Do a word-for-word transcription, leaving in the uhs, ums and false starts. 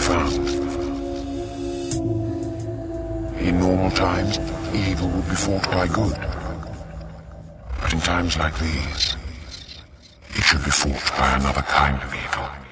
found. In normal times, evil would be fought by good. But in times like these, it should be fought by another kind of evil.